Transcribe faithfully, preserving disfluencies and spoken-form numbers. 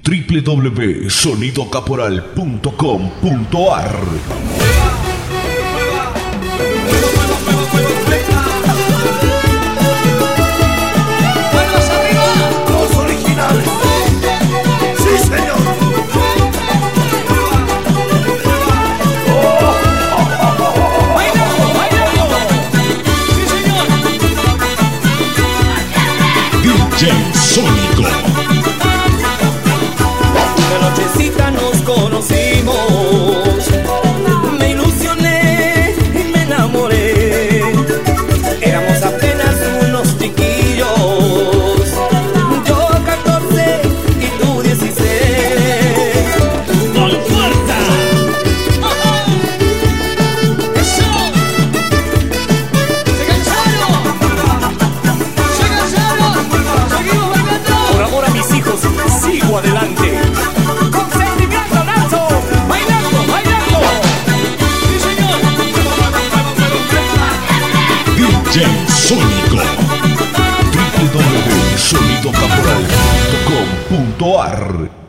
w w w punto sonido caporal punto com punto a r. Sónico. Una nochecita nos conocimos, me ilusioné y me enamoré. Éramos apenas unos chiquillos, yo catorce y tú dieciséis. ¡Con fuerza! ¡Eso! ¡Se cansaron! ¡Se cansaron! ¡Seguimos bailando! Por amor a mis hijos, sigo adelante. Con sentimiento nazo, bailando, bailando. Sí, señor. D J Sónico. w w w punto sonido caporal punto com punto a r.